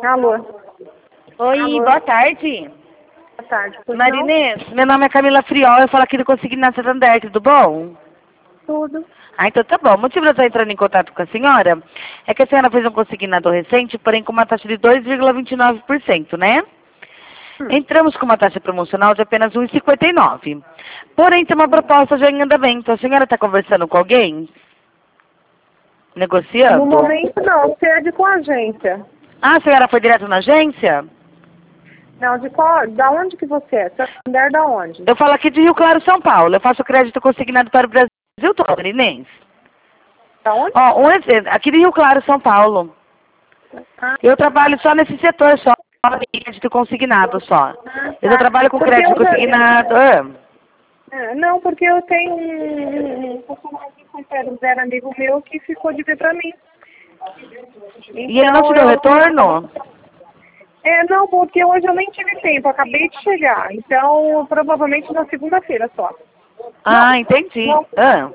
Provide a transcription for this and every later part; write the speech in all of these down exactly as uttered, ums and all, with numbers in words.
Alô. Oi, Alô. boa tarde. Boa tarde. Pois Marinês, meu nome é Camila Friol, eu falo aqui do Consignado Santander, tudo bom? Tudo. Ah, então tá bom. O motivo de eu estar entrando em contato com a senhora é que a senhora fez um consignado recente, porém com uma taxa de dois vírgula vinte e nove por cento, né? Hum. Entramos com uma taxa promocional de apenas um vírgula cinquenta e nove. Porém, tem uma proposta de andamento. A senhora está conversando com alguém? Negociando? No momento não, você é de qual agência? Ah, a senhora foi direto na agência? Não, de qual, da onde que você é? Santander da onde? Eu falo aqui de Rio Claro, São Paulo. Eu faço crédito consignado para o Brasil todo, Marinês. Da onde? Ó, um exemplo, aqui de Rio Claro, São Paulo. Ah, Eu trabalho só nesse setor, só crédito consignado só. Eu só tá. trabalho com Porque crédito eu já- consignado. Ah. É, não, porque eu tenho um, um funcionário que era amigo meu que ficou de ver pra mim. E ele não te deu eu- retorno? É, não, porque hoje eu nem tive tempo, acabei de chegar. Então, provavelmente na segunda-feira só. Ah, entendi. Não. Ah.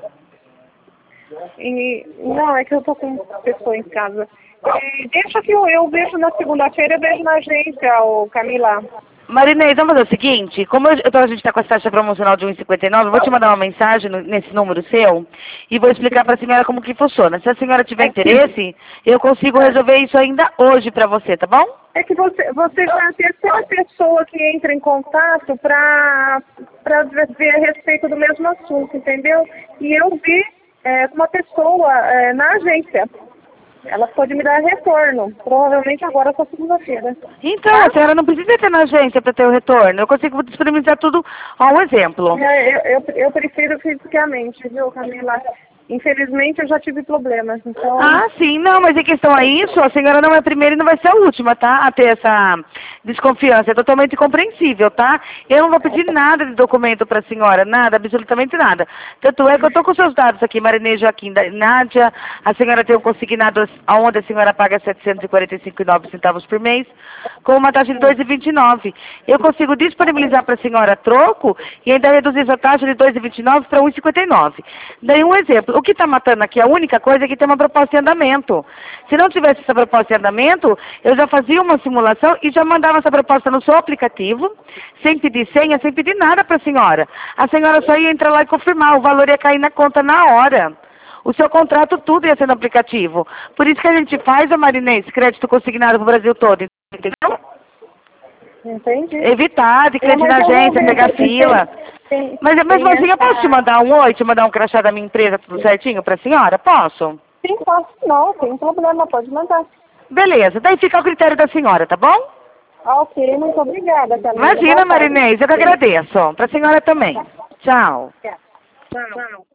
E, não, é que eu tô com pessoa em casa. É, deixa que eu, eu vejo na segunda-feira, eu vejo na agência, ô Camila. Marinês, vamos fazer o seguinte, como eu, então a gente está com a taxa promocional de um vírgula cinquenta e nove, eu vou te mandar uma mensagem no- nesse número seu e vou explicar para a senhora como que funciona. Se a senhora tiver interesse, eu consigo resolver isso ainda hoje para você, tá bom? É que você, você já é a terceira pessoa que entra em contato para ver a respeito do mesmo assunto, entendeu? E eu vi é, uma pessoa é, na agência. Ela pode me dar retorno, provavelmente agora só segunda-feira. Então, Tá? a senhora não precisa ter na agência para ter o retorno. Eu consigo disponibilizar tudo a um exemplo. É, Eu, eu, eu prefiro fisicamente, viu, Camila? Infelizmente eu já tive problemas, então... Ah, sim, não, mas em questão a isso, a senhora não é a primeira e não vai ser a última, tá? A ter essa desconfiança. É totalmente compreensível, tá? Eu não vou pedir nada de documento para a senhora, nada, absolutamente nada. Tanto é que eu estou com seus dados aqui, Marinês Joaquim, da Nádia, a senhora tem um consignado onde a senhora paga setecentos e quarenta e cinco reais e nove centavos por mês, com uma taxa de dois vírgula vinte e nove. Eu consigo disponibilizar para a senhora troco e ainda reduzir essa taxa de dois vírgula vinte e nove para um vírgula cinquenta e nove. Daí um exemplo, o que está matando aqui, a única coisa é que tem uma proposta em andamento. Se não tivesse essa proposta em andamento, eu já fazia uma simulação e já mandava essa proposta no seu aplicativo, sem pedir senha, sem pedir nada para a senhora. A senhora só ia entrar lá e confirmar, o valor ia cair na conta na hora. O seu contrato tudo ia ser no aplicativo. Por isso que a gente faz, a Marinês, crédito consignado para o Brasil todo, entendeu? Entendi. Evitar de crédito na Não, mas eu vou agência, ver, pegar porque fila. tem- Mas tem mesmo assim, eu essa- posso te mandar um oi, te mandar um crachá da minha empresa, tudo certinho para a senhora? Posso? Sim, posso. Não, tem problema, pode mandar. Beleza, daí fica ao critério da senhora, tá bom? Ok, muito obrigada, Camila. Imagina, Boa tarde. Marinês, eu que agradeço. Para a senhora também. Tchau. Tchau.